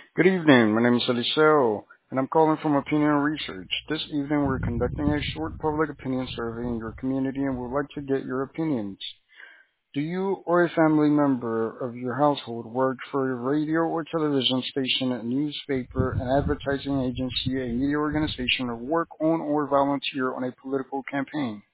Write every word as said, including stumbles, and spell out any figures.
Good evening. My name is Eliseo, and I'm calling from Opinion Research. This evening, we're conducting a short public opinion survey in your community and would like to get your opinions. Do you or a family member of your household work for a radio or television station, a newspaper, an advertising agency, a media organization, or work on or volunteer on a political campaign?